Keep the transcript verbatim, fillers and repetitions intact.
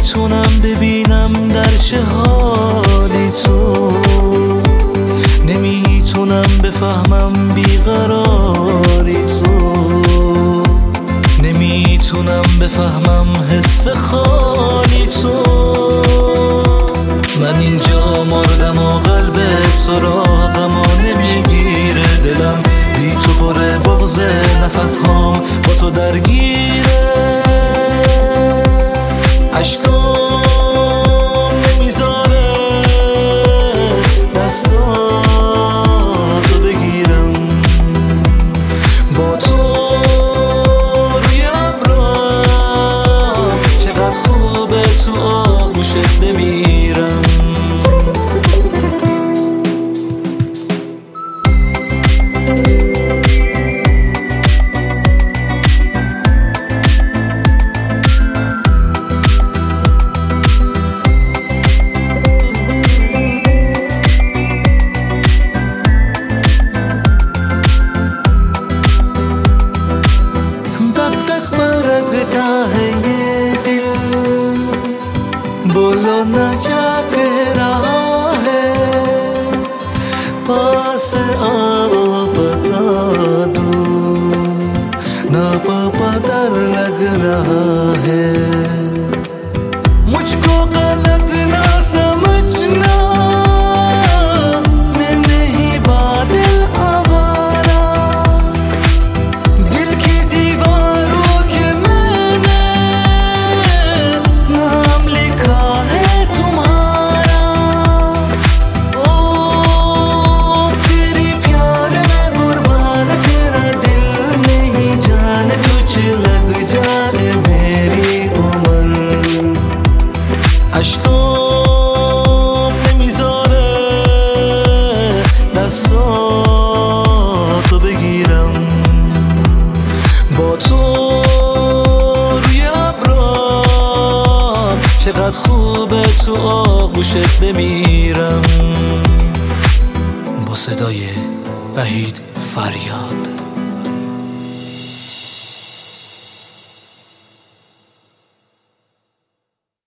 نمیتونم ببینم در چه حالی تو، نمیتونم بفهمم بیقراری تو، نمیتونم بفهمم حس خالی تو. من اینجا مردم و قلب سراغم و نمیگیره، دلم بی تو پر بغض، نفس هام با تو درگیره، عشقام نمیذاره دستاتو بگیرم، با تو روی ابرام چقدر خوبه تو آغوشت بمیرم. बोलो ना क्या कह रहा है, पास आओ बता दूं, ना पापा डर लग रहा है। मुझको गलत ना समझना, मैं नहीं बादल आवारा, दिल की दीवारों के मैंने नाम लिखा है तुम्हारा। ओ तेरी प्यार में कुर्बान, तेरा दिल नहीं जान, तुझ लग जाए मेरी उम्र। عشقام نمیذاره دستاتو بگیرم، با تو روی ابرام چقدر خوبه تو آغوشت بمیرم. با صدای وحید فریاد.